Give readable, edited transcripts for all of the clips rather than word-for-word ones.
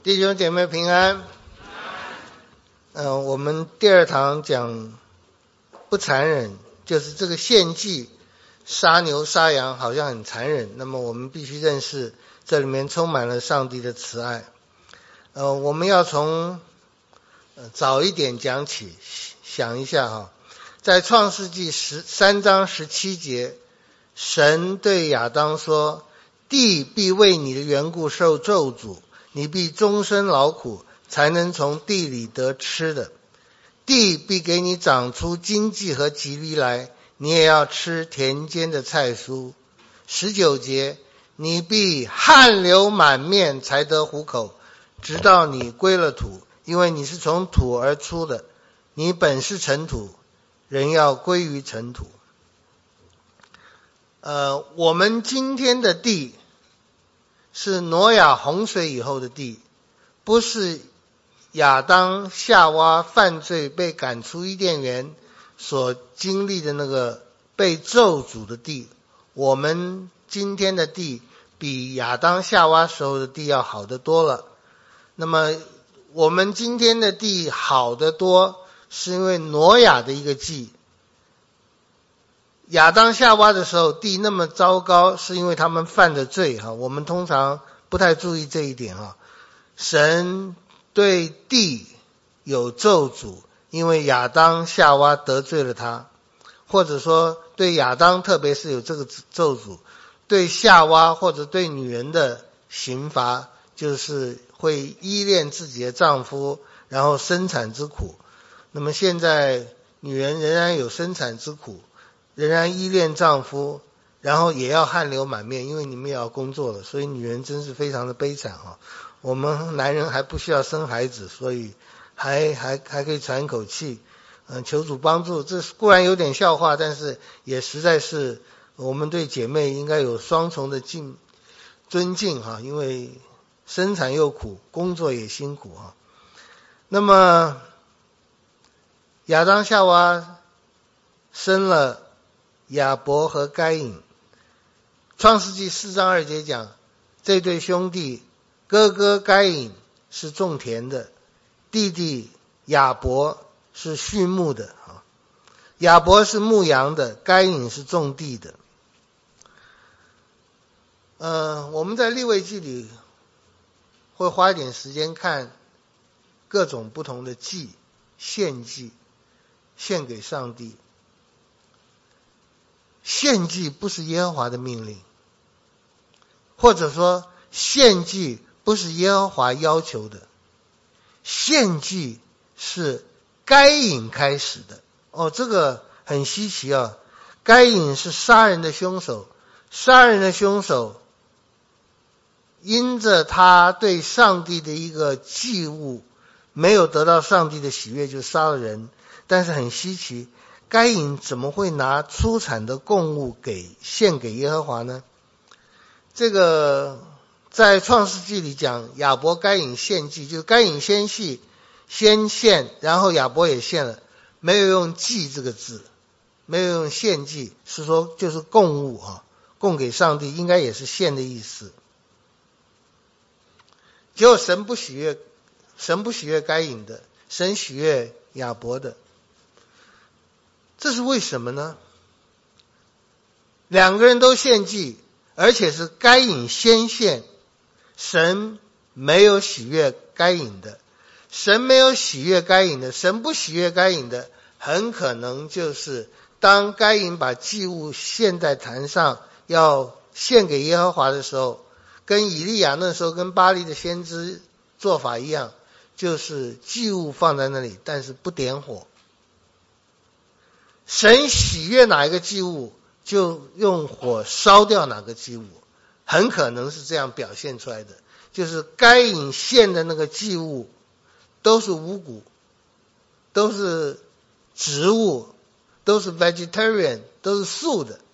弟兄姐妹平安。我们第二堂讲不残忍，就是这个献祭杀牛杀羊好像很残忍，那么我们必须认识这里面充满了上帝的慈爱。我们要从早一点讲起，想一下哈，在创世纪3章17节，神对亚当说：地必为你的缘故受咒诅，你必终身劳苦，才能从地里得吃的。地必给你长出荆棘和棘藜来，你也要吃田间的菜蔬。19节，你必汗流满面才得糊口，直到你归了土，因为你是从土而出的，你本是尘土，人要归于尘土。我们今天的地是挪亚洪水以后的地，不是亚当夏娃犯罪被赶出伊甸园所经历的那个被咒诅的地。我们今天的地比亚当夏娃时候的地要好得多了。那么我们今天的地好得多，是因为挪亚的一个祭。亚当夏娃的时候地那么糟糕，是因为他们犯的罪哈。我们通常不太注意这一点哈。神对地有咒诅，因为亚当夏娃得罪了他，或者说对亚当特别是有这个咒诅，对夏娃或者对女人的刑罚就是会依恋自己的丈夫，然后生产之苦。那么现在女人仍然有生产之苦，仍然依恋丈夫，然后也要汗流满面，因为你们也要工作了，所以女人真是非常的悲惨啊。我们男人还不需要生孩子，所以还可以喘一口气。求主帮助，这固然有点笑话，但是也实在是我们对姐妹应该有双重的尊敬哈，因为生产又苦，工作也辛苦哈。那么亚当夏娃生了亚伯和该隐。创世纪4章2节讲，这对兄弟，哥哥该隐是种田的，弟弟亚伯是畜牧的。亚伯是牧羊的，该隐是种地的。我们在利未记里会花一点时间看各种不同的祭，献祭，献给上帝。献祭不是耶和华的命令，或者说献祭不是耶和华要求的，献祭是该隐开始的。这个很稀奇啊！该隐是杀人的凶手，杀人的凶手因着他对上帝的一个祭物没有得到上帝的喜悦，就杀了人。但是很稀奇，该隐怎么会拿出产的供物献给耶和华呢？这个在创世纪里讲，亚伯该隐献祭，就是该隐先献，然后亚伯也献了，没有用祭这个字，没有用献祭，是说就是供物供给上帝，应该也是献的意思。结果神不喜悦该隐的，神喜悦亚伯的。这是为什么呢？两个人都献祭，而且是该隐先献，神没有喜悦该隐的。神没有喜悦该隐的，神不喜悦该隐的，很可能就是当该隐把祭物献在坛上要献给耶和华的时候，跟以利亚那时候跟巴力的先知做法一样，就是祭物放在那里，但是不点火。神喜悦哪一个祭物，就用火烧掉哪个祭物，很可能是这样表现出来的。就是该隐献的那个祭物都是五谷，都是植物，都是 vegetarian， 都是素的。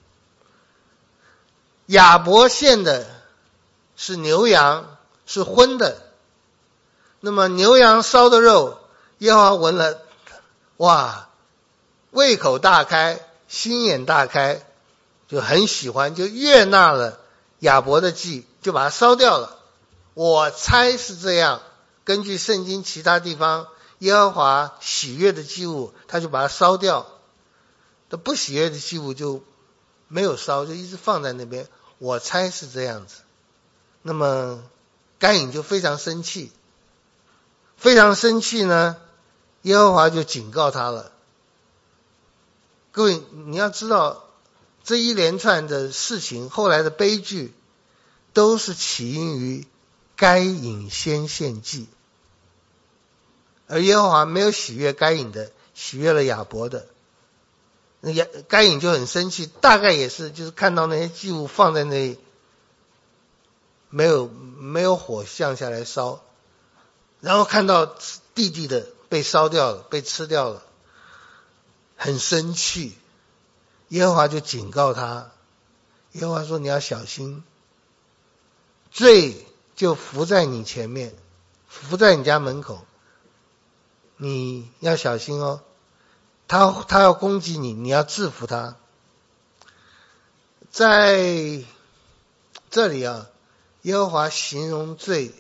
亚伯献的是牛羊，是荤的。那么牛羊烧的肉，耶和华闻了，哇，胃口大开，心眼大开，就很喜欢，就悦纳了亚伯的祭，就把它烧掉了。我猜是这样， 根据圣经其他地方耶和华喜悦的祭物，他就把它烧掉，他不喜悦的祭物就没有烧，就一直放在那边，我猜是这样子。那么该隐就非常生气，非常生气呢，耶和华就警告他了。各位你要知道，这一连串的事情后来的悲剧都是起因于该隐先献祭，而耶和华没有喜悦该隐的，喜悦了亚伯的。该隐就很生气，大概也是就是看到那些祭物放在那里，没有火降下来烧，然后看到弟弟的被烧掉了，被吃掉了，很生气。耶和华就警告他，耶和华说你要小心，罪就伏在你前面，伏在你家门口，你要小心哦，他要攻击你，你要制服他。在这里啊，耶和华形容罪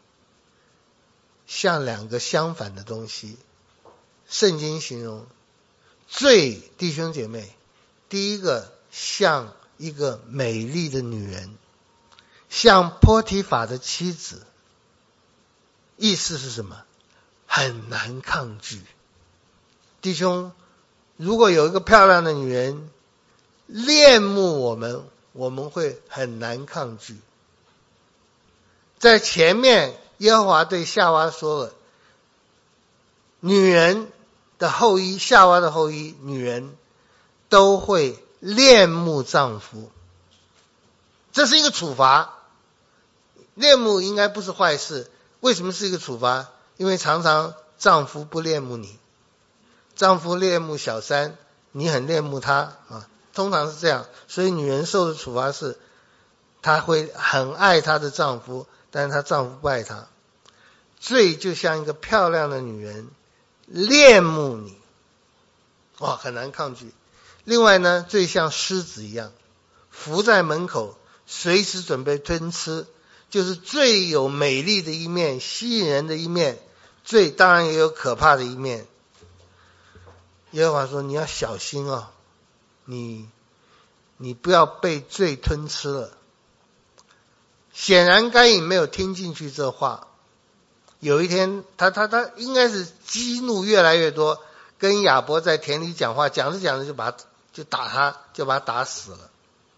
像两个相反的东西。圣经形容罪，弟兄姐妹，第一个像一个美丽的女人，像波提法的妻子，意思是什么？很难抗拒。弟兄，如果有一个漂亮的女人恋慕我们，我们会很难抗拒。在前面耶和华对夏娃说了，女人的后裔，夏娃的后裔，女人都会恋慕丈夫，这是一个处罚。恋慕应该不是坏事，为什么是一个处罚？因为常常丈夫不恋慕你，丈夫恋慕小三，你很恋慕他啊，通常是这样。所以女人受的处罚是，她会很爱她的丈夫，但是她丈夫不爱她。罪就像一个漂亮的女人恋慕你，哇，很难抗拒。另外呢，罪像狮子一样伏在门口，随时准备吞吃。就是罪有美丽的一面，吸引人的一面，罪当然也有可怕的一面。耶和华说你要小心哦，你不要被罪吞吃了。显然该隐没有听进去这话。有一天他应该是激怒越来越多，跟亚伯在田里讲话，讲着讲着就打他，就把他打死了。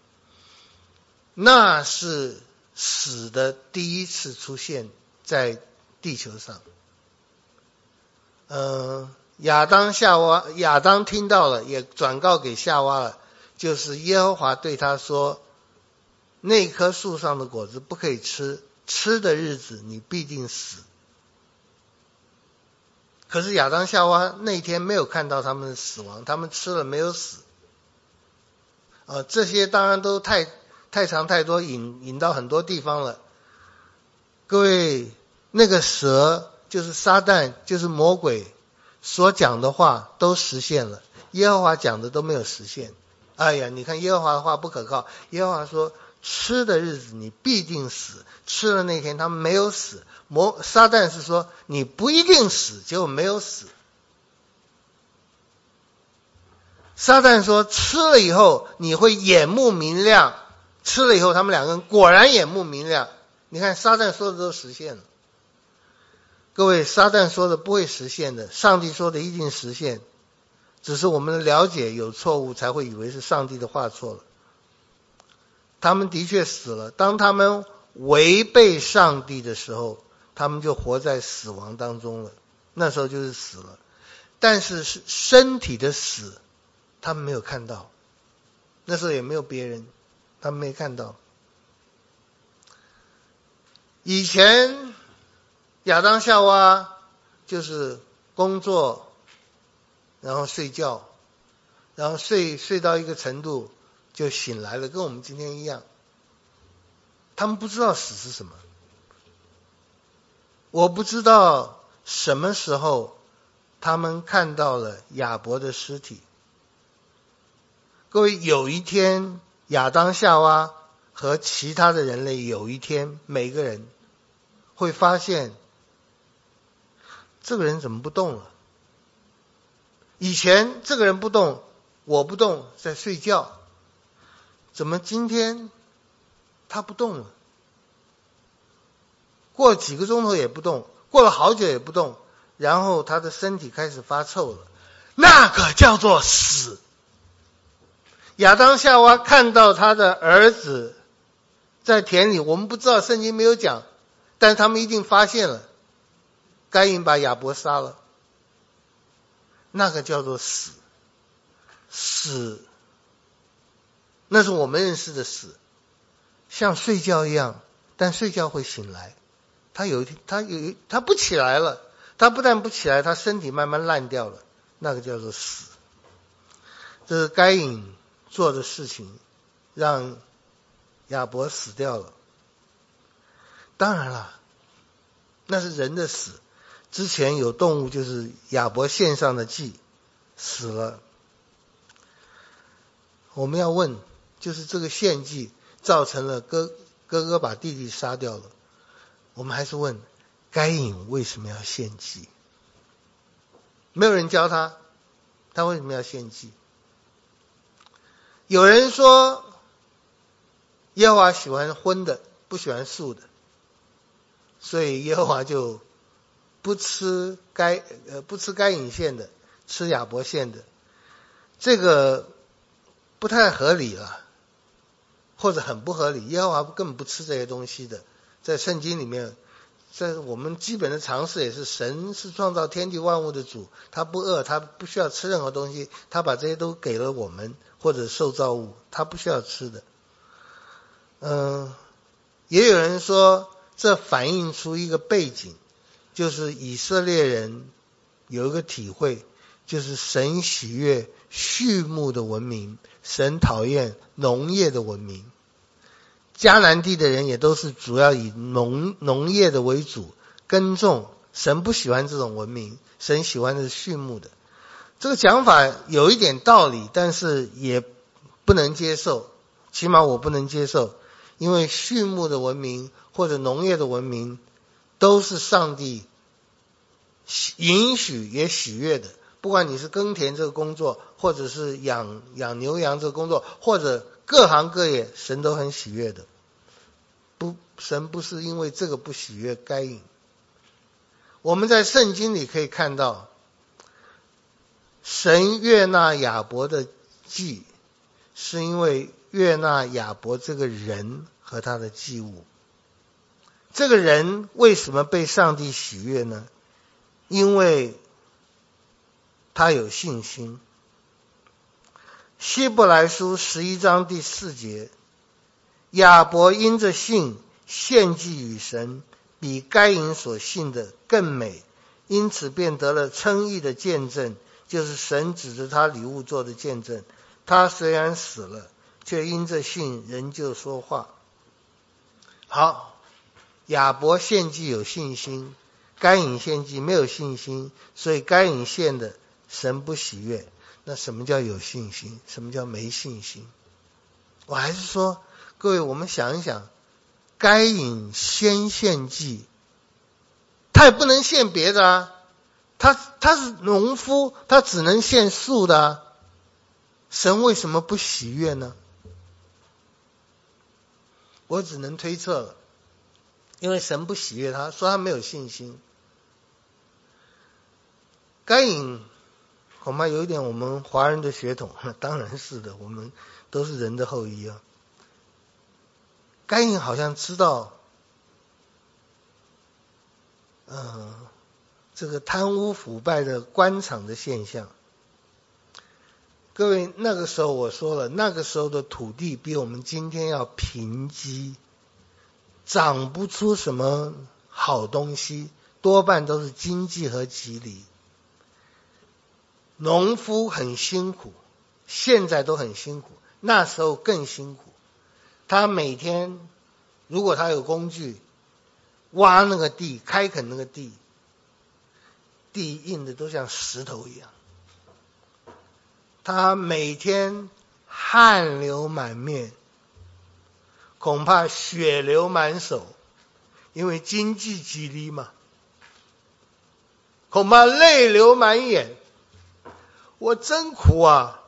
那是死的第一次出现在地球上。亚当听到了，也转告给夏娃了，就是耶和华对他说，那棵树上的果子不可以吃，吃的日子你必定死。可是亚当夏娃那天没有看到他们的死亡，他们吃了没有死。这些当然都太长太多，引到很多地方了。各位，那个蛇就是撒旦，就是魔鬼所讲的话都实现了，耶和华讲的都没有实现。哎呀，你看耶和华的话不可靠，耶和华说吃的日子你必定死，吃了那天他们没有死。撒旦是说你不一定死，结果没有死。撒旦说吃了以后你会眼目明亮，吃了以后他们两个人果然眼目明亮。你看撒旦说的都实现了。各位，撒旦说的不会实现的，上帝说的一定实现，只是我们的了解有错误，才会以为是上帝的话错了。他们的确死了，当他们违背上帝的时候，他们就活在死亡当中了，那时候就是死了。但是身体的死他们没有看到，那时候也没有别人，他们没看到。以前亚当夏娃就是工作，然后睡觉，然后睡到一个程度就醒来了，跟我们今天一样。他们不知道死是什么。我不知道什么时候他们看到了亚伯的尸体。各位，有一天亚当夏娃和其他的人类有一天每个人会发现这个人怎么不动了？以前这个人不动，我不动，在睡觉，怎么今天他不动了？过了几个钟头也不动，过了好久也不动，然后他的身体开始发臭了，那个叫做死。亚当夏娃看到他的儿子在田里，我们不知道，圣经没有讲，但是他们一定发现了，该隐把亚伯杀了，那个叫做死。死，那是我们认识的死，像睡觉一样，但睡觉会醒来。他不起来了，他不但不起来，他身体慢慢烂掉了，那个叫做死。这是该隐做的事情，让亚伯死掉了。当然了，那是人的死，之前有动物，就是亚伯献上的祭死了。我们要问，就是这个献祭造成了哥哥把弟弟杀掉了，我们还是问，该隐为什么要献祭？没有人教他为什么要献祭。有人说耶和华喜欢荤的，不喜欢素的，所以耶和华就不吃该隐献的，吃亚伯献的。这个不太合理了，或者很不合理。耶和华根本不吃这些东西的，在圣经里面，在我们基本的常识也是，神是创造天地万物的主，他不饿，他不需要吃任何东西，他把这些都给了我们或者受造物，他不需要吃的。也有人说这反映出一个背景，就是以色列人有一个体会，就是神喜悦畜牧的文明，神讨厌农业的文明。迦南地的人也都是主要以农业的为主，耕种，神不喜欢这种文明，神喜欢的是畜牧的。这个讲法有一点道理，但是也不能接受，起码我不能接受，因为畜牧的文明或者农业的文明都是上帝允许也喜悦的，不管你是耕田这个工作，或者是养牛羊这个工作，或者各行各业，神都很喜悦的。神不是因为这个不喜悦该隐。我们在圣经里可以看到，神悦纳亚伯的祭，是因为悦纳亚伯这个人和他的祭物。这个人为什么被上帝喜悦呢？因为他有信心。希伯来书11章第4节，亚伯因着信献祭与神，比该隐所信的更美，因此便得了称义的见证，就是神指着他礼物做的见证。他虽然死了，却因着信仍旧说话。好，亚伯献祭有信心，该隐献祭没有信心，所以该隐献的神不喜悦。那什么叫有信心？什么叫没信心？我还是说，各位，我们想一想，该隐先献祭，他也不能献别的啊，他是农夫，他只能献素的啊，神为什么不喜悦呢？我只能推测了，因为神不喜悦他，说他没有信心。该隐恐怕有一点我们华人的血统，当然是的，我们都是人的后裔啊。该隐好像知道这个贪污腐败的官场的现象。各位，那个时候我说了，那个时候的土地比我们今天要贫瘠，长不出什么好东西，多半都是荆棘和棘藜。农夫很辛苦，现在都很辛苦，那时候更辛苦。他每天如果他有工具，挖那个地，开垦那个地，地硬的都像石头一样。他每天汗流满面，恐怕血流满手，因为经济激励嘛。 恐怕泪流满眼。我真苦啊！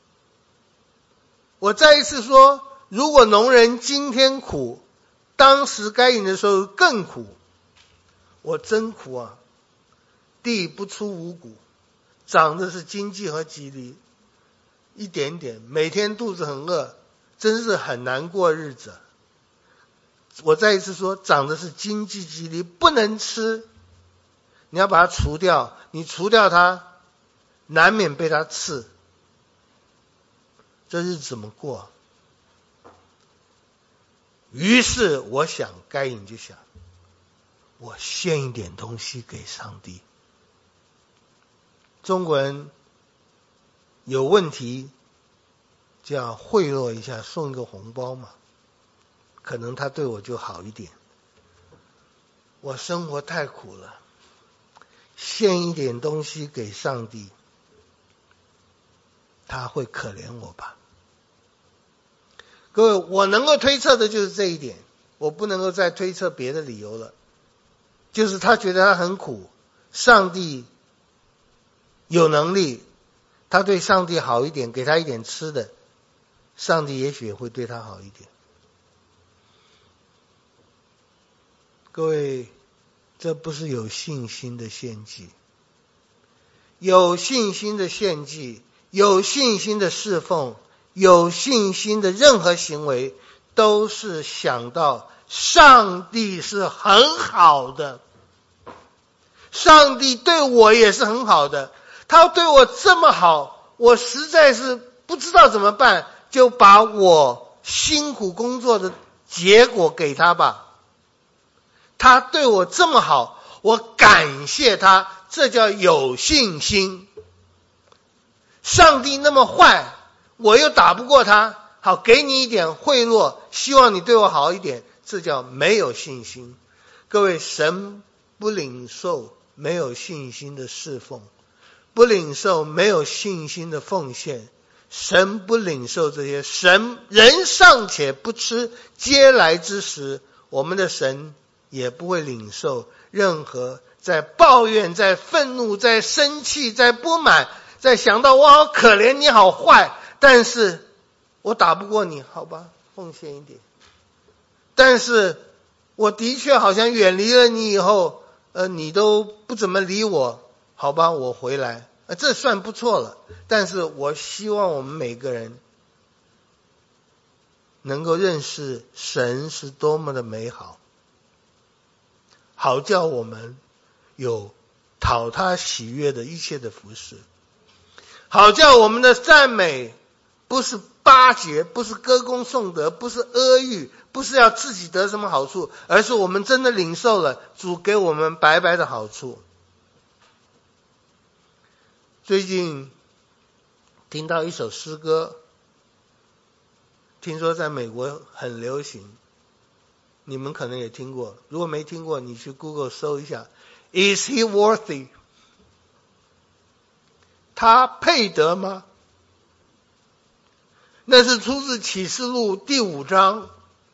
我再一次说，如果农人今天苦，当时该隐的时候更苦。我真苦啊！地不出五谷，长的是经济和吉利，一点点，每天肚子很饿，真是很难过日子。我再一次说，长的是经济吉利，不能吃，你要把它除掉，你除掉它，难免被它刺，这日子怎么过？于是我想，该隐就想，我献一点东西给上帝。中国人有问题就要贿赂一下，送一个红包嘛，可能他对我就好一点。我生活太苦了，献一点东西给上帝，他会可怜我吧？各位，我能够推测的就是这一点，我不能够再推测别的理由了。就是他觉得他很苦，上帝有能力，他对上帝好一点，给他一点吃的，上帝也许也会对他好一点。各位，这不是有信心的献祭。有信心的献祭，有信心的侍奉，有信心的任何行为，都是想到上帝是很好的，上帝对我也是很好的，他对我这么好，我实在是不知道怎么办，就把我辛苦工作的结果给他吧。他对我这么好，我感谢他，这叫有信心。上帝那么坏，我又打不过他，好，给你一点贿赂，希望你对我好一点，这叫没有信心。各位，神不领受没有信心的侍奉，不领受没有信心的奉献，神不领受这些。人尚且不吃嗟来之食，我们的神也不会领受任何在抱怨、在愤怒、在生气、在不满，在想到我好可怜，你好坏，但是我打不过你，好吧，奉献一点。但是我的确好像远离了你以后，你都不怎么理我，好吧，我回来，这算不错了。但是我希望我们每个人能够认识神是多么的美好，好叫我们有讨他喜悦的一切的服事，好叫我们的赞美不是巴结，不是歌功颂德，不是阿谀，不是要自己得什么好处，而是我们真的领受了主给我们白白的好处。最近听到一首诗歌，听说在美国很流行，你们可能也听过，如果没听过，你去 Google 搜一下 Is he worthy？ 他配得吗？那是出自启示录第5章。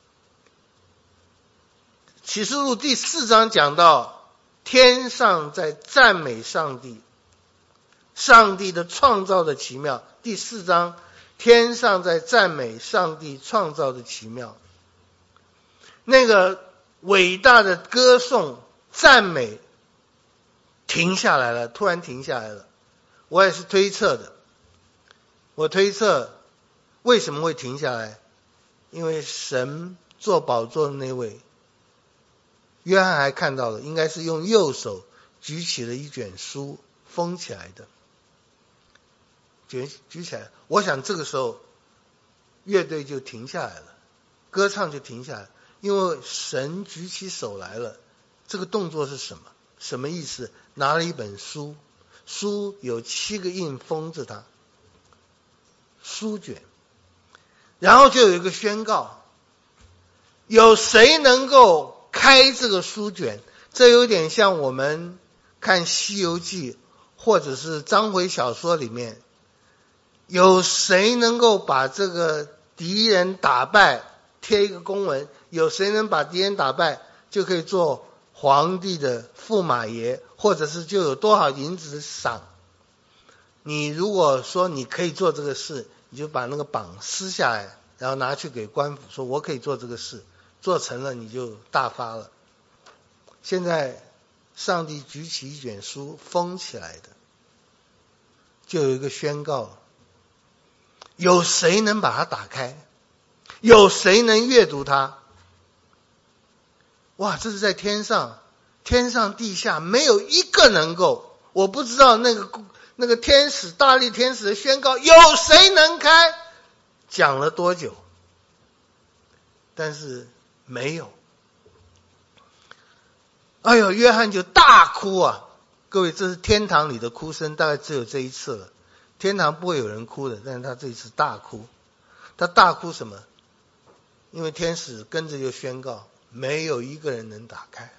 启示录第4章讲到天上在赞美上帝，上帝的创造的奇妙。第4章天上在赞美上帝创造的奇妙，那个伟大的歌颂赞美停下来了，突然停下来了。我也是推测的，我推测为什么会停下来，因为神坐宝座的那位约翰还看到了，应该是用右手举起了一卷书封起来的，举起来。我想这个时候乐队就停下来了，歌唱就停下来，因为神举起手来了。这个动作是什么？什么意思？拿了一本书，书有7个印封着它，书卷，然后就有一个宣告，有谁能够开这个书卷？这有点像我们看《西游记》或者是章回小说里面，有谁能够把这个敌人打败，贴一个公文，有谁能把敌人打败，就可以做皇帝的驸马爷，或者是就有多少银子的赏。你如果说你可以做这个事，你就把那个榜撕下来，然后拿去给官府，说我可以做这个事，做成了你就大发了。现在上帝举起一卷书封起来的，就有一个宣告，有谁能把它打开？有谁能阅读它？哇，这是在天上，天上地下没有一个能够，我不知道那个天使，大力天使的宣告，有谁能开？讲了多久？但是没有。哎呦，约翰就大哭啊！各位，这是天堂里的哭声，大概只有这一次了。天堂不会有人哭的，但是他这一次大哭。他大哭什么？因为天使跟着就宣告，没有一个人能打开。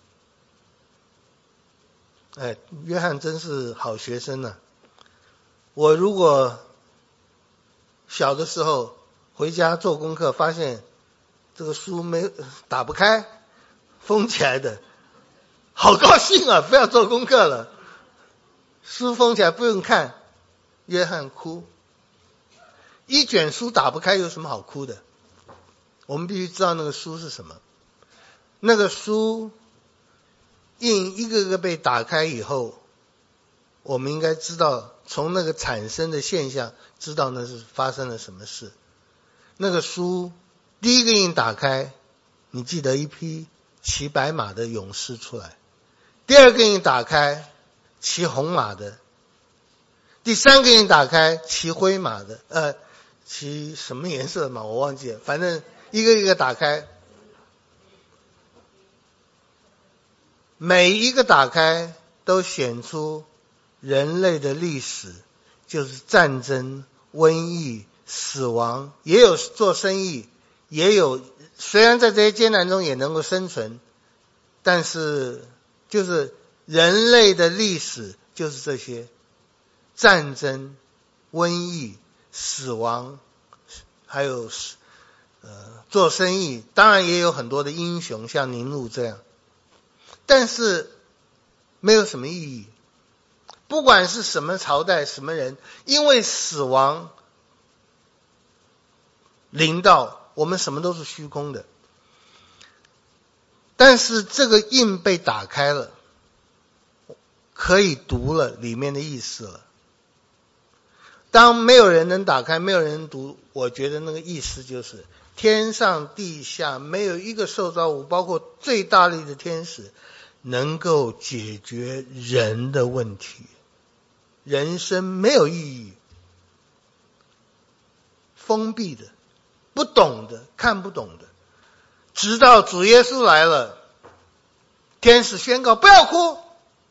哎，约翰真是好学生啊。我如果小的时候回家做功课，发现这个书打不开，封起来的，好高兴啊，不要做功课了，书封起来不用看。约翰哭，一卷书打不开有什么好哭的？我们必须知道那个书是什么。那个书印一个个被打开以后，我们应该知道从那个产生的现象知道那是发生了什么事。那个书第一个印打开，你记得一匹骑白马的勇士出来，第二个印打开骑红马的，第三个印打开骑灰马的，骑什么颜色的马我忘记了，反正一个一个打开，每一个打开都显出人类的历史，就是战争、瘟疫、死亡，也有做生意，也有虽然在这些艰难中也能够生存，但是就是人类的历史就是这些战争、瘟疫、死亡，还有做生意，当然也有很多的英雄，像宁禄这样，但是没有什么意义。不管是什么朝代、什么人，因为死亡临到，我们什么都是虚空的。但是这个印被打开了，可以读了里面的意思了。当没有人能打开，没有人能读，我觉得那个意思就是天上地下没有一个受造物，包括最大力的天使，能够解决人的问题。人生没有意义，封闭的，不懂的，看不懂的，直到主耶稣来了，天使宣告不要哭，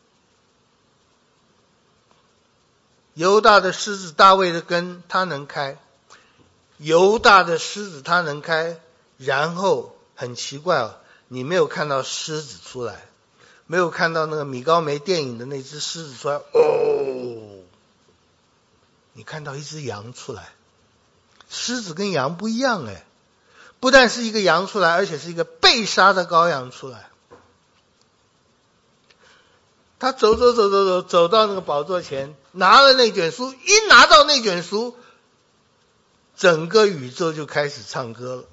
犹大的狮子，大卫的根，他能开，犹大的狮子他能开，然后很奇怪哦，你没有看到狮子出来，没有看到那个米高梅电影的那只狮子出来，你看到一只羊出来。狮子跟羊不一样哎，不但是一个羊出来，而且是一个被杀的羔羊出来。他走到那个宝座前，拿了那卷书，一拿到那卷书，整个宇宙就开始唱歌了。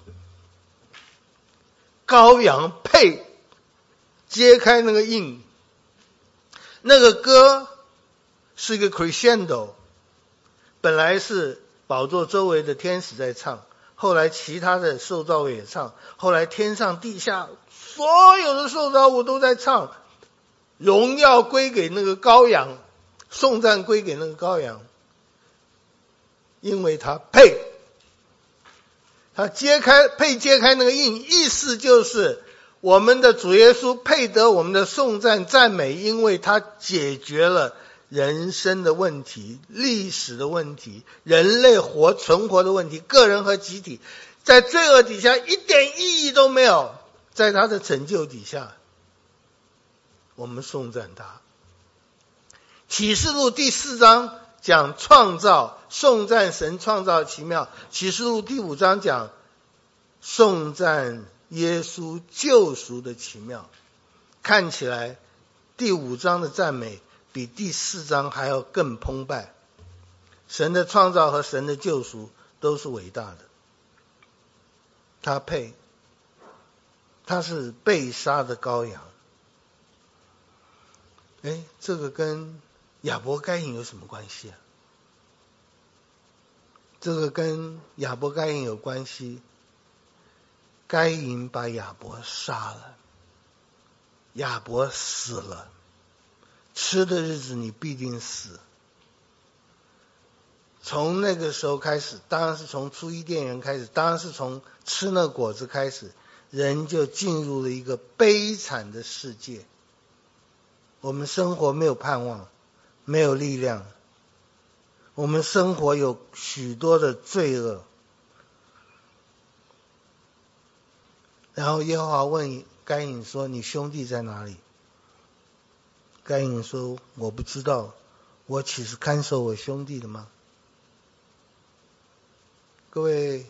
羔羊配揭开那个印，那个歌是一个 crescendo， 本来是宝座周围的天使在唱，后来其他的受造物也唱，后来天上地下所有的受造物都在唱，荣耀归给那个羔羊，颂赞归给那个羔羊，因为他配。他揭开那个印，意思就是我们的主耶稣配得我们的颂赞赞美，因为他解决了人生的问题、历史的问题、人类存活的问题，个人和集体在罪恶底下一点意义都没有，在他的拯救底下，我们颂赞他。启示录第4章讲创造，颂赞神创造奇妙。启示录第5章讲颂赞耶稣救赎的奇妙。 看起来第5章的赞美比第4章还要更澎湃。神的创造和神的救赎都是伟大的，他配，他是被杀的羔羊。这个跟亚伯该隐有什么关系啊？这个跟亚伯该隐有关系。该隐把亚伯杀了，亚伯死了，吃的日子你必定死。从那个时候开始，当然是从出伊甸园开始，当然是从吃那果子开始，人就进入了一个悲惨的世界。我们生活没有盼望，没有力量，我们生活有许多的罪恶。然后耶和华问该隐说：你兄弟在哪里？该隐说：我不知道，我岂是看守我兄弟的吗？各位，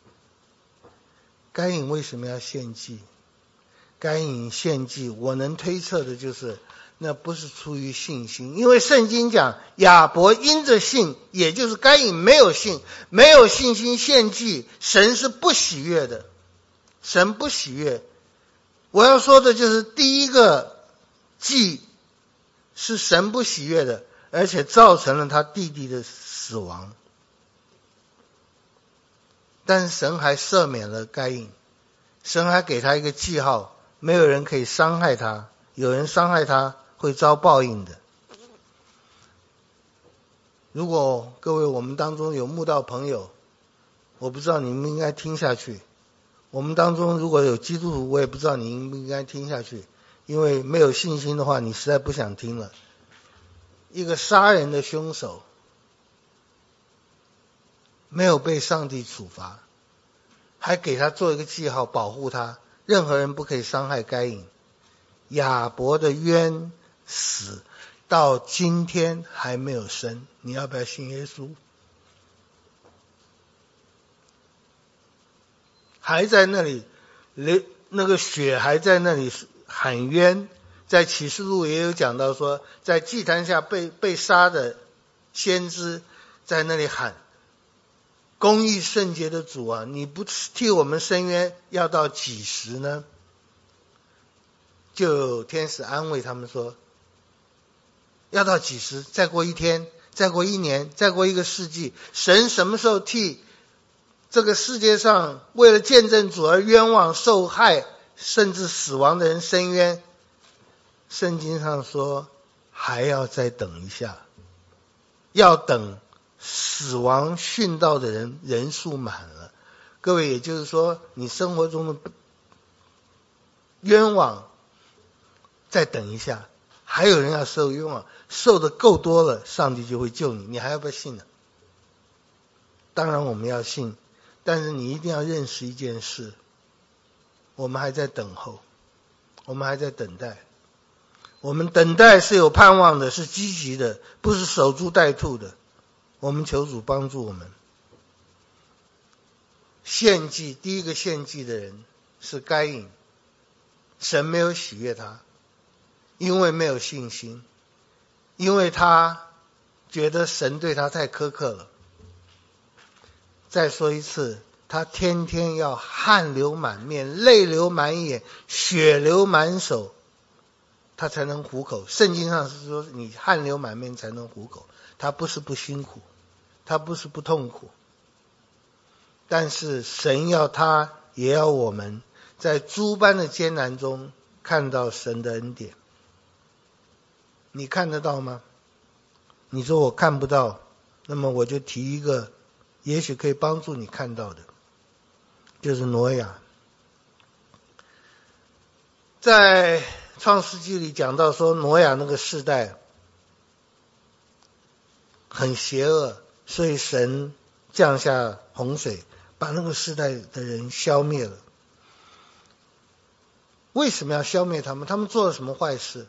该隐为什么要献祭？该隐献祭，我能推测的就是那不是出于信心，因为圣经讲亚伯因着信，也就是该隐没有信，没有信心献祭，神是不喜悦的，神不喜悦。我要说的就是第一个祭是神不喜悦的，而且造成了他弟弟的死亡。但是神还赦免了该隐，神还给他一个记号，没有人可以伤害他，有人伤害他会遭报应的。如果各位我们当中有慕道朋友，我不知道你们应该听下去。我们当中如果有基督徒，我也不知道你应不应该听下去，因为没有信心的话，你实在不想听了。一个杀人的凶手没有被上帝处罚，还给他做一个记号保护他，任何人不可以伤害该隐。亚伯的冤死到今天还没有生，你要不要信耶稣？还在那里，那个血还在那里喊冤。在启示录也有讲到说，在祭坛下被杀的先知在那里喊：公义圣洁的主啊，你不替我们伸冤，要到几时呢？就有天使安慰他们说：要到几时？再过1天，再过1年，再过1个世纪，神什么时候替这个世界上为了见证主而冤枉受害甚至死亡的人伸冤？圣经上说还要再等一下，要等死亡殉道的人数满了。各位，也就是说你生活中的冤枉再等一下，还有人要受冤枉，受的够多了，上帝就会救你。你还要不要信呢？当然我们要信，但是你一定要认识一件事，我们还在等候，我们还在等待。我们等待是有盼望的，是积极的，不是守株待兔的。我们求主帮助我们。献祭，第一个献祭的人是该隐，神没有喜悦他，因为没有信心，因为他觉得神对他太苛刻了。再说一次，他天天要汗流满面，泪流满眼，血流满手，他才能糊口。圣经上是说你汗流满面才能糊口，他不是不辛苦，他不是不痛苦，但是神要他也要我们在诸般的艰难中看到神的恩典。你看得到吗？你说我看不到，那么我就提一个也许可以帮助你看到的，就是挪亚。在创世纪里讲到说，挪亚那个世代很邪恶，所以神降下洪水，把那个世代的人消灭了。为什么要消灭他们？他们做了什么坏事？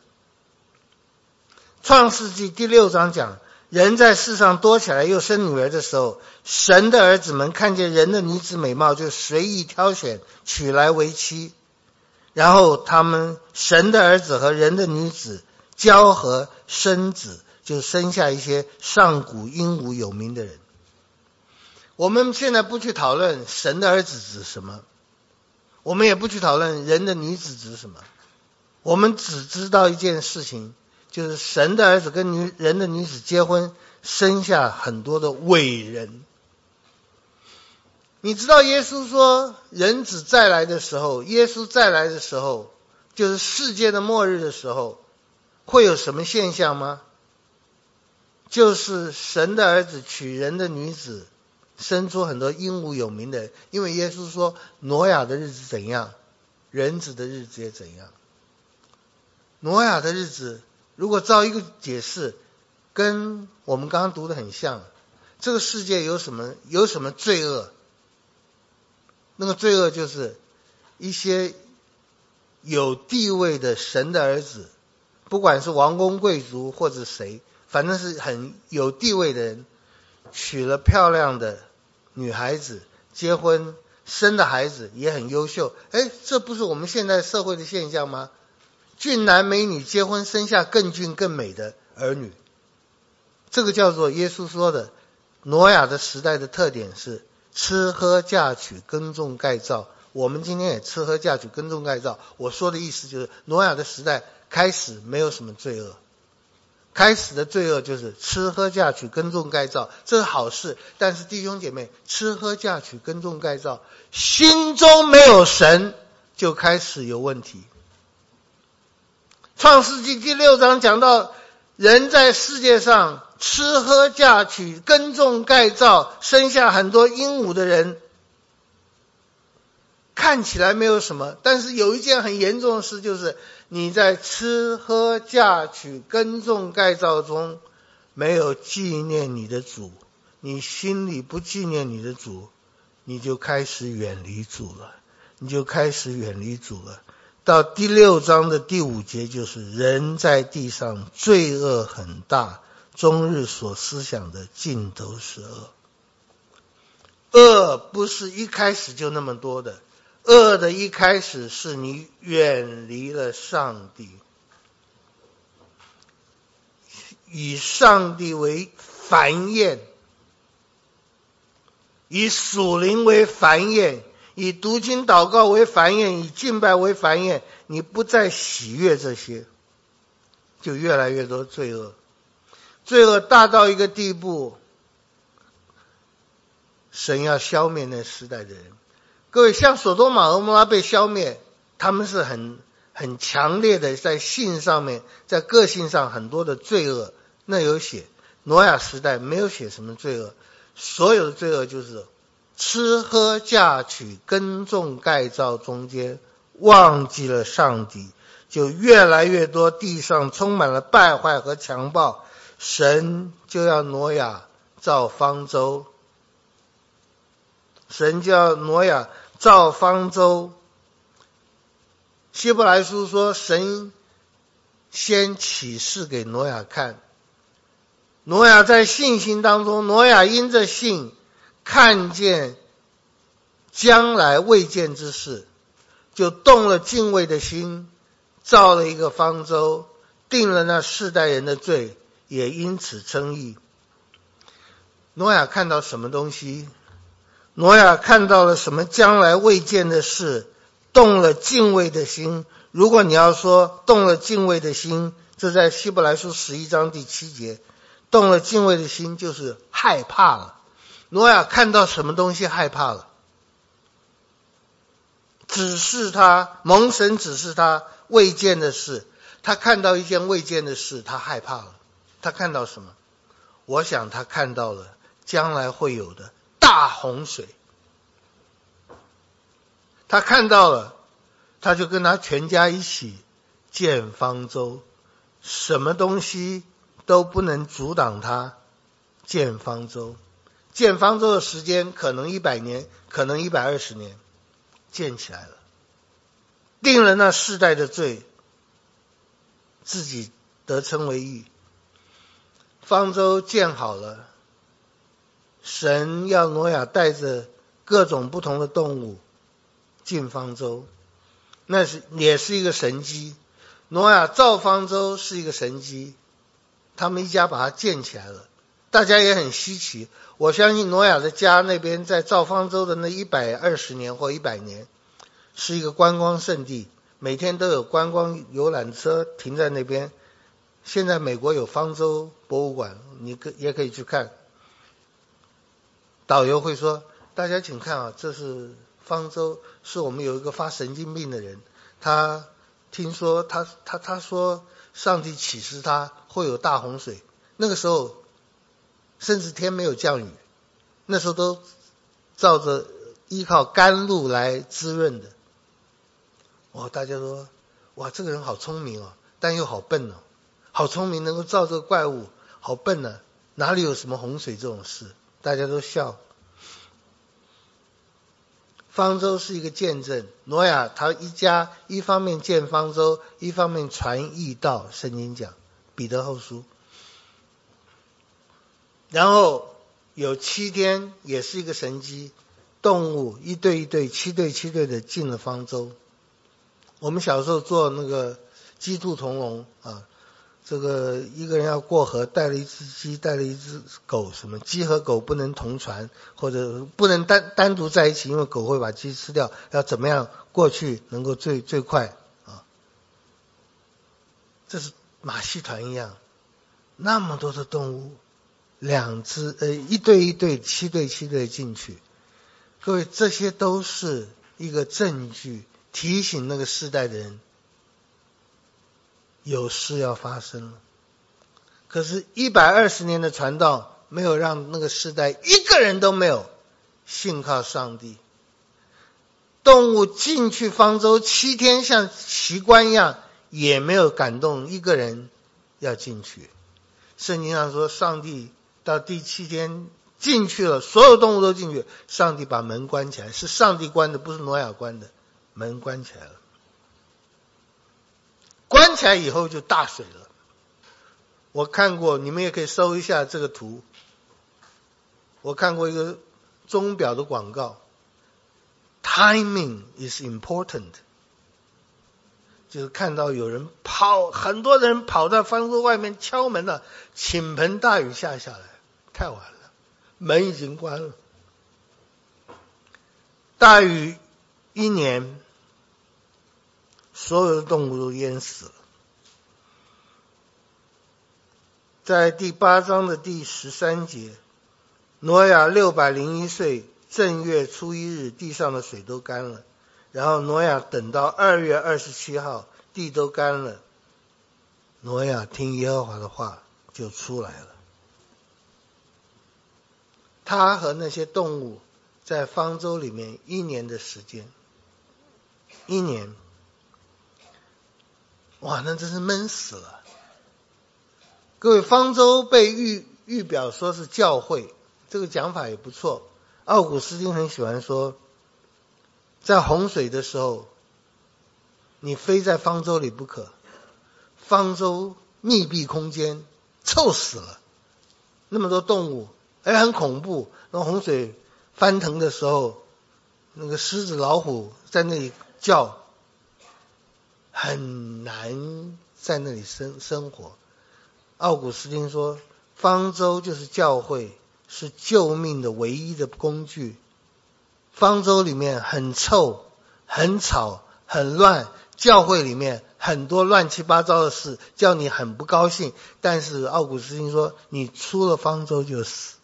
创世纪第6章讲，人在世上多起来又生女儿的时候，神的儿子们看见人的女子美貌，就随意挑选娶来为妻。 然后他们神的儿子和人的女子交合生子，就生下一些上古英武有名的人。我们现在不去讨论神的儿子指什么，我们也不去讨论人的女子指什么，我们只知道一件事情，就是神的儿子跟人的女子结婚，生下很多的伟人。你知道耶稣说人子再来的时候，耶稣再来的时候，就是世界的末日的时候，会有什么现象吗？就是神的儿子娶人的女子，生出很多英武有名的人。因为耶稣说挪亚的日子怎样，人子的日子也怎样。挪亚的日子如果照一个解释，跟我们刚刚读的很像。这个世界有什么罪恶？那个罪恶就是一些有地位的神的儿子，不管是王公贵族或者谁，反正是很有地位的人，娶了漂亮的女孩子，结婚生的孩子也很优秀。这不是我们现在社会的现象吗？俊男美女结婚生下更俊更美的儿女，这个叫做耶稣说的挪亚的时代的特点是吃喝嫁娶耕种盖造。我们今天也吃喝嫁娶耕种盖造。我说的意思就是挪亚的时代开始没有什么罪恶，开始的罪恶就是吃喝嫁娶耕种盖造，这是好事。但是弟兄姐妹，吃喝嫁娶耕种盖造，心中没有神就开始有问题。创世纪第6章讲到人在世界上吃喝嫁娶耕种盖造，生下很多英武的人，看起来没有什么，但是有一件很严重的事，就是你在吃喝嫁娶耕种盖造中没有纪念你的主，你心里不纪念你的主，你就开始远离主了，到第6章的第5节，就是人在地上罪恶很大，终日所思想的尽都是恶。恶不是一开始就那么多的，恶的一开始是你远离了上帝，以上帝为繁衍，以属灵为繁衍，以读经祷告为繁衍，以敬拜为繁衍，你不再喜悦这些，就越来越多罪恶。罪恶大到一个地步，神要消灭那时代的人。各位，像所多玛蛾摩拉被消灭，他们是很强烈的在性上面，在个性上很多的罪恶，那有写。挪亚时代没有写什么罪恶，所有的罪恶就是吃喝嫁娶耕种盖造中间忘记了上帝，就越来越多，地上充满了败坏和强暴。神就要挪亚造方舟，希伯来书说神先启示给挪亚看，挪亚在信心当中，挪亚因着信看见将来未见之事，就动了敬畏的心，造了一个方舟，定了那世代人的罪，也因此称义。挪亚看到什么东西？挪亚看到了什么将来未见的事，动了敬畏的心。如果你要说动了敬畏的心，这在希伯来书11章第7节，动了敬畏的心就是害怕了。挪亚看到什么东西害怕了？蒙神指示他未见的事，他看到一件未见的事，他害怕了。他看到什么？我想他看到了将来会有的大洪水。他看到了，他就跟他全家一起建方舟，什么东西都不能阻挡他建方舟。建方舟的时间可能100年，可能120年，建起来了，定了那世代的罪，自己得称为义。方舟建好了，神要挪亚带着各种不同的动物进方舟， 也是一个神迹。挪亚造方舟是一个神迹，他们一家把它建起来了，大家也很稀奇。我相信挪亚的家那边在造方舟的那120年或100年是一个观光胜地，每天都有观光游览车停在那边。现在美国有方舟博物馆，你也可以去看。导游会说，大家请看啊，这是方舟，是我们有一个发神经病的人，他听说他说上帝启示他会有大洪水，那个时候甚至天没有降雨，那时候都照着依靠甘露来滋润的。大家说哇，这个人好聪明哦，但又好笨哦。好聪明，能够造这个怪物，好笨呢，哪里有什么洪水这种事？大家都笑。方舟是一个见证，挪亚他一家一方面建方舟，一方面传义道，圣经讲彼得后书。然后有7天，也是一个神迹，动物一对一对7对7对的进了方舟。我们小时候做那个鸡兔同笼啊，这个一个人要过河，带了一只鸡，带了一只狗，什么鸡和狗不能同船，或者不能单独在一起，因为狗会把鸡吃掉，要怎么样过去能够最快啊？这是马戏团一样，那么多的动物，一对一对7对7对进去。各位，这些都是一个证据，提醒那个世代的人有事要发生了。可是120年的传道没有让那个世代一个人都没有信靠上帝。动物进去方舟7天像奇观一样，也没有感动一个人要进去。圣经上说，上帝到第7天进去了，所有动物都进去，上帝把门关起来，是上帝关的，不是挪亚关的，门关起来了。关起来以后就大水了。我看过，你们也可以搜一下这个图。我看过一个钟表的广告， Timing is important， 就是看到有人很多人跑到方舟外面敲门了，倾盆大雨下来，太晚了，门已经关了。大雨1年，所有的动物都淹死了。在第8章的第13节，挪亚601岁正月初1日，地上的水都干了。然后挪亚等到2月27号，地都干了。挪亚听耶和华的话，就出来了。他和那些动物在方舟里面1年的时间，1年，哇，那真是闷死了。各位，方舟被预表说是教会，这个讲法也不错。奥古斯丁很喜欢说，在洪水的时候，你非在方舟里不可。方舟密闭空间，臭死了，那么多动物，很恐怖。那洪水翻腾的时候，那个狮子老虎在那里叫，很难在那里生活。奥古斯丁说，方舟就是教会，是救命的唯一的工具。方舟里面很臭、很吵、很乱，教会里面很多乱七八糟的事，叫你很不高兴。但是奥古斯丁说，你出了方舟就死，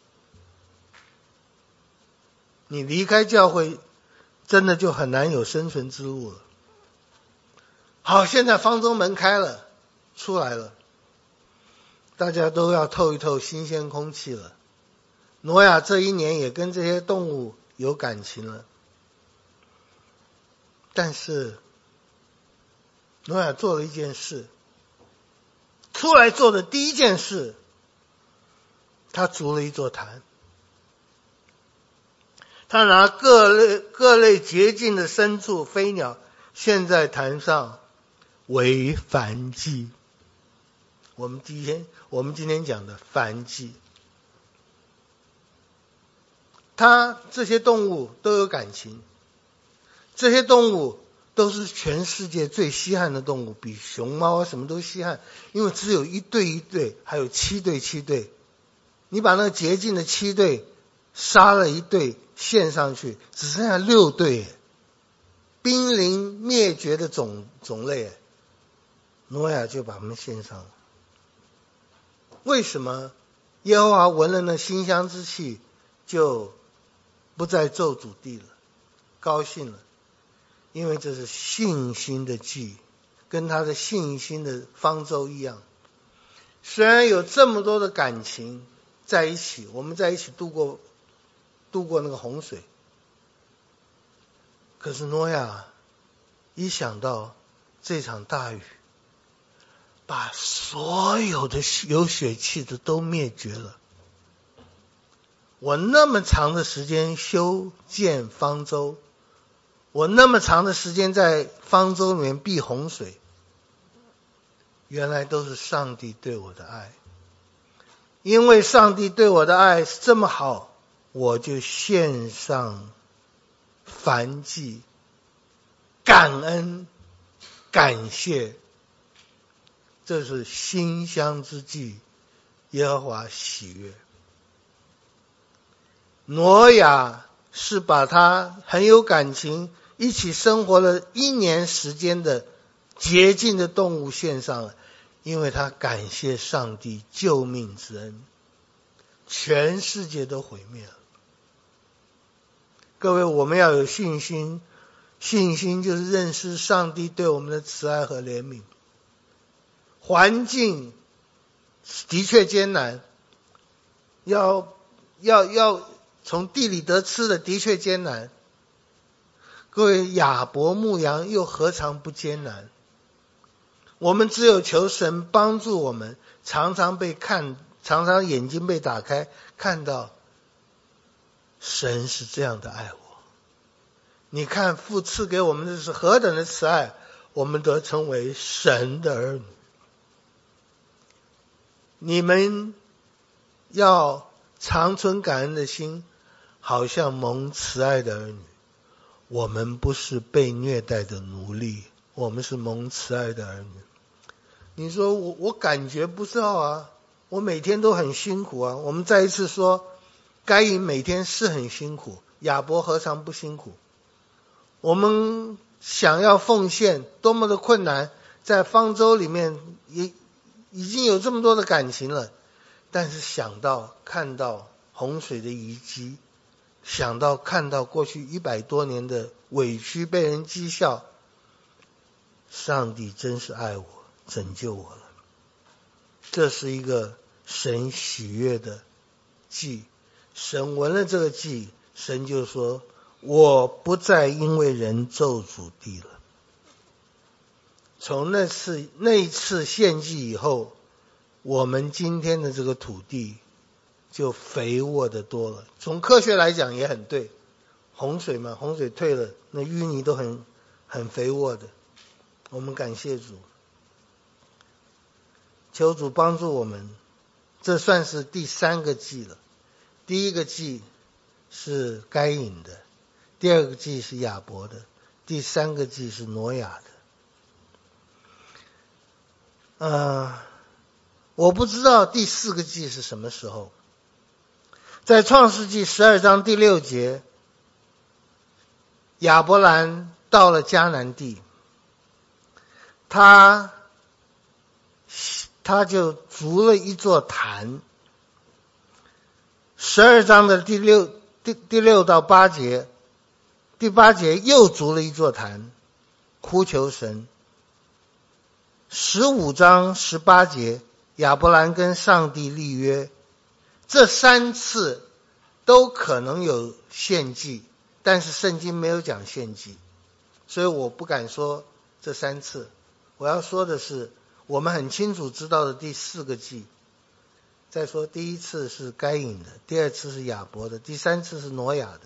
你离开教会，真的就很难有生存之路了。好，现在方舟门开了，出来了。大家都要透一透新鲜空气了。挪亚这1年也跟这些动物有感情了。但是挪亚做了一件事，出来做的第一件事，他筑了一座坛。他拿各类洁净的牲畜飞鸟献在坛上为燔祭。我们今天讲的燔祭，这些动物都有感情，这些动物都是全世界最稀罕的动物，比熊猫什么都稀罕，因为只有一对一对，还有7对7对。你把那个洁净的7对杀了一对献上去，只剩下6对，濒临灭绝的种类，挪亚就把他们献上了。为什么耶和华闻了那馨香之气，就不再咒诅地了，高兴了？因为这是信心的祭，跟他的信心的方舟一样。虽然有这么多的感情在一起，我们在一起度过那个洪水，可是挪亚一想到这场大雨把所有的有血气的都灭绝了，我那么长的时间修建方舟，我那么长的时间在方舟里面避洪水，原来都是上帝对我的爱。因为上帝对我的爱是这么好，我就献上燔祭，感恩感谢，这是馨香之祭，耶和华喜悦。挪亚是把他很有感情一起生活了1年时间的洁净的动物献上了，因为他感谢上帝救命之恩，全世界都毁灭了。各位，我们要有信心，信心就是认识上帝对我们的慈爱和怜悯。环境的确艰难，要从地里得吃的的确艰难。各位，亚伯牧羊又何尝不艰难？我们只有求神帮助我们，常常眼睛被打开，看到神是这样的爱我。你看父赐给我们的是何等的慈爱，我们得称为神的儿女。你们要常存感恩的心，好像蒙慈爱的儿女。我们不是被虐待的奴隶，我们是蒙慈爱的儿女。你说我感觉不到啊，我每天都很辛苦啊。我们再一次说，该隐每天是很辛苦，亚伯何尝不辛苦？我们想要奉献多么的困难，在方舟里面也已经有这么多的感情了，但是看到洪水的遗迹，看到过去100多年的委屈被人讥笑，上帝真是爱我，拯救我了。这是一个神喜悦的祭，神闻了这个祭，神就说我不再因为人咒诅地了。从那一次献祭以后，我们今天的这个土地就肥沃的多了。从科学来讲也很对，洪水嘛，洪水退了，那淤泥都很肥沃的。我们感谢主，求主帮助我们。这算是第3个祭了。第一个祭是该隐的，第2个祭是亚伯的，第3个祭是挪亚的。我不知道第4个祭是什么时候。在创世纪12章第6节，亚伯兰到了迦南地，他就筑了一座坛。12章的第6到8节，第8节又筑了一座坛，呼求神。15章18节，亚伯兰跟上帝立约。这3次都可能有献祭，但是圣经没有讲献祭，所以我不敢说这3次。我要说的是我们很清楚知道的第4个祭。再说第1次是该隐的，第2次是亚伯的，第3次是挪亚的，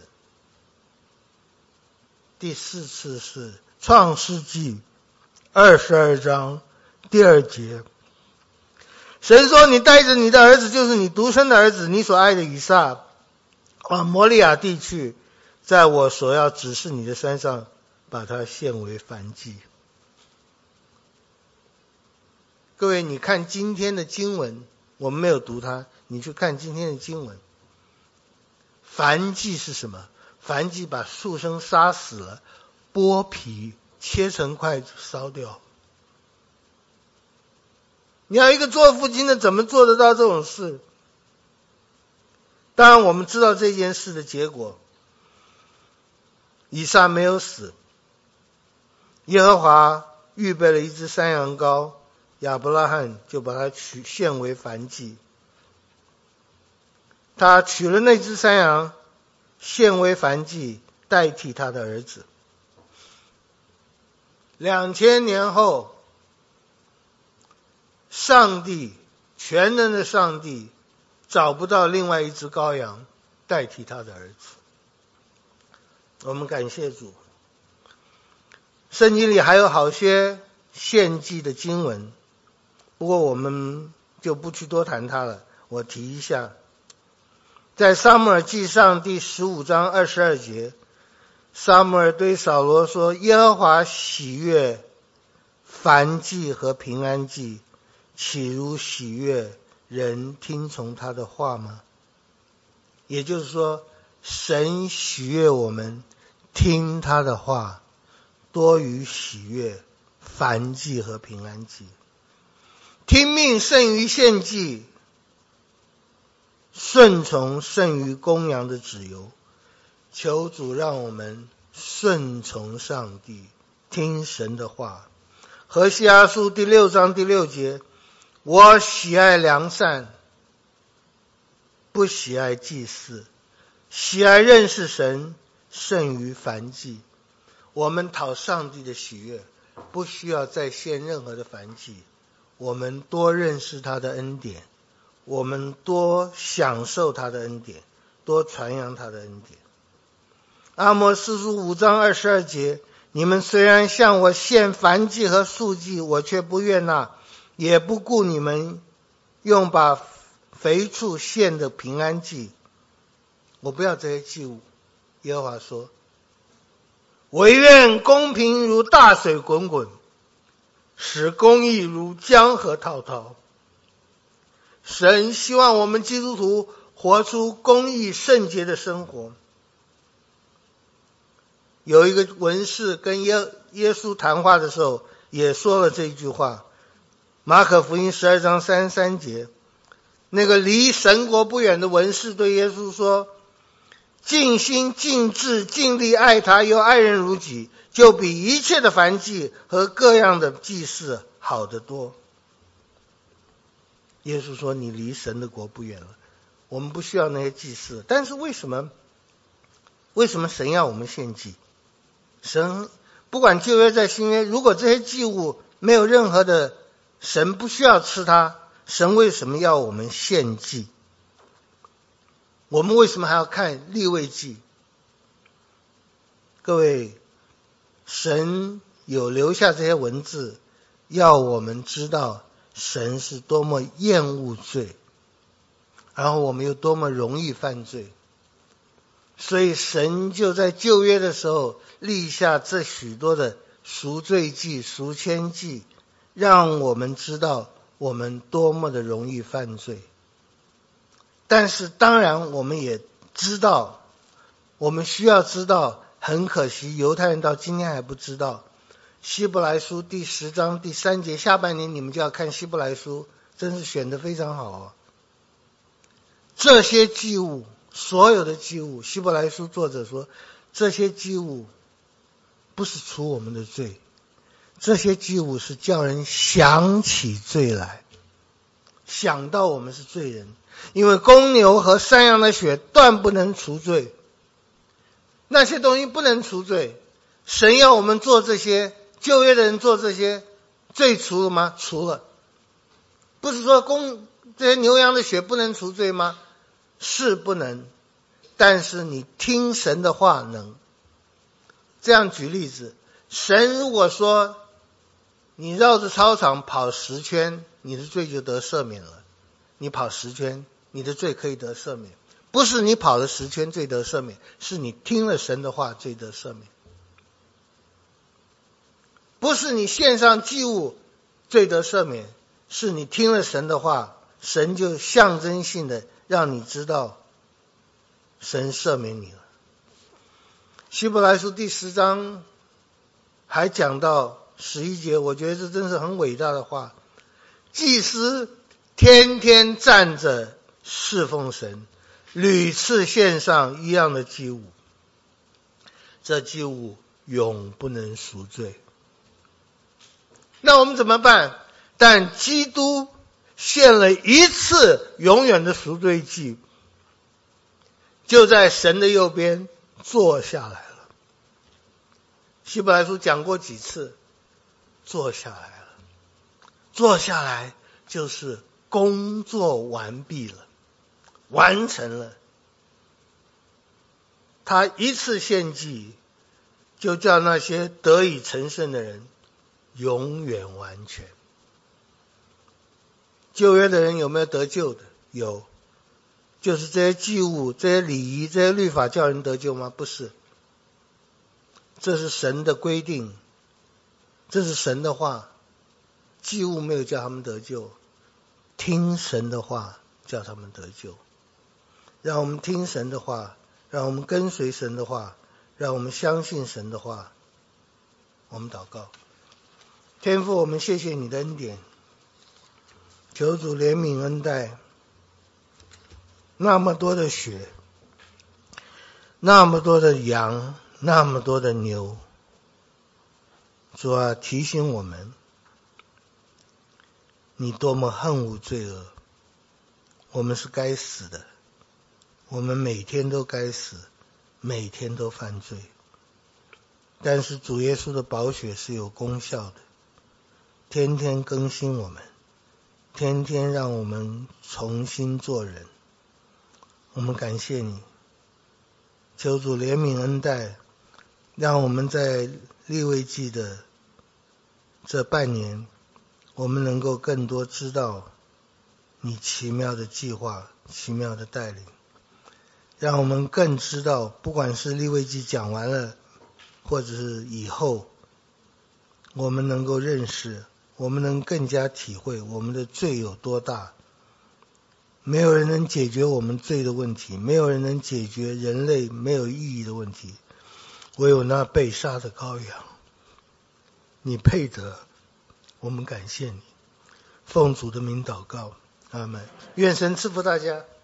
第4次是创世纪22章第2节。神说，你带着你的儿子，就是你独生的儿子，你所爱的以撒，往摩利亚地去，在我所要指示你的山上把它献为燔祭。各位，你看今天的经文，我们没有读它，你去看今天的经文。燔祭是什么？燔祭把畜生杀死了，剥皮切成块子烧掉。你要一个做父亲的怎么做得到这种事？当然我们知道这件事的结果，以撒没有死，耶和华预备了一只山羊羔，亚伯拉罕就把它献为燔祭。他取了那只山羊献为燔祭，代替他的儿子。2000年后，上帝，全能的上帝找不到另外一只羔羊代替他的儿子。我们感谢主。圣经里还有好些献祭的经文，不过我们就不去多谈它了，我提一下。在撒母耳记上第15章22节，撒母耳对扫罗说，耶和华喜悦燔祭和平安祭，岂如喜悦人听从他的话吗？也就是说，神喜悦我们听他的话，多于喜悦燔祭和平安祭。听命胜于献祭，顺从胜于公羊的脂油。求主让我们顺从上帝，听神的话。何西阿书第6章第6节，我喜爱良善，不喜爱祭祀，喜爱认识神胜于燔祭。我们讨上帝的喜悦，不需要再献任何的燔祭，我们多认识他的恩典，我们多享受他的恩典，多传扬他的恩典。阿摩司书5章22节，你们虽然向我献燔祭和素祭，我却不悦纳，也不顾你们用把肥畜献的平安祭。我不要这些祭物。耶和华说，惟愿公平如大水滚滚，使公义如江河滔滔。神希望我们基督徒活出公义圣洁的生活。有一个文士跟耶稣谈话的时候也说了这句话。马可福音12章33节，那个离神国不远的文士对耶稣说，尽心尽智尽力爱他，又爱人如己，就比一切的燔祭和各样的祭祀好得多。耶稣说，你离神的国不远了，我们不需要那些祭祀。但是为什么神要我们献祭？神不管旧约在新约，如果这些祭物没有任何的，神不需要吃它，神为什么要我们献祭？我们为什么还要看利未记？各位，神有留下这些文字，要我们知道神是多么厌恶罪，然后我们又多么容易犯罪。所以神就在旧约的时候立下这许多的赎罪祭、赎愆祭，让我们知道我们多么的容易犯罪。但是当然我们也知道，我们需要知道，很可惜犹太人到今天还不知道。希伯来书第10章第3节，下半年你们就要看希伯来书，真是选得非常好啊。这些祭物，所有的祭物，希伯来书作者说，这些祭物不是除我们的罪，这些祭物是叫人想起罪来，想到我们是罪人。因为公牛和山羊的血断不能除罪，那些东西不能除罪。神要我们做这些，旧约的人做这些，罪除了吗？除了。不是说这些牛羊的血不能除罪吗？是不能，但是你听神的话能。这样举例子，神如果说你绕着操场跑10圈，你的罪就得赦免了。你跑10圈，你的罪可以得赦免。不是你跑了10圈罪得赦免，是你听了神的话罪得赦免。 不是你献上祭物罪得赦免，是你听了神的话，神就象征性的让你知道神赦免你了。希伯来书第10章还讲到11节，我觉得这真是很伟大的话。祭司天天站着侍奉神，屡次献上一样的祭物，这祭物永不能赎罪。那我们怎么办？但基督献了一次永远的赎罪祭，就在神的右边坐下来了。希伯来书讲过几次坐下来了，坐下来就是工作完毕了，完成了。他一次献祭，就叫那些得以成圣的人永远完全。旧约的人有没有得救的？有。就是这些祭物、这些礼仪、这些律法叫人得救吗？不是。这是神的规定，这是神的话。祭物没有叫他们得救，听神的话叫他们得救。让我们听神的话，让我们跟随神的话，让我们相信神的话。我们祷告。天父，我们谢谢你的恩典，求主怜悯恩待。那么多的血，那么多的羊，那么多的牛，主啊，提醒我们你多么恨恶罪恶。我们是该死的，我们每天都该死，每天都犯罪。但是主耶稣的宝血是有功效的，天天更新我们，天天让我们重新做人。我们感谢你，求主怜悯恩待，让我们在利未记的这半年，我们能够更多知道你奇妙的计划，奇妙的带领，让我们更知道，不管是利未记讲完了，或者是以后，我们能够认识，我们能更加体会我们的罪有多大。没有人能解决我们罪的问题，没有人能解决人类没有意义的问题，唯有那被杀的羔羊，你配得。我们感谢你，奉主的名祷告，阿们。愿神赐福大家。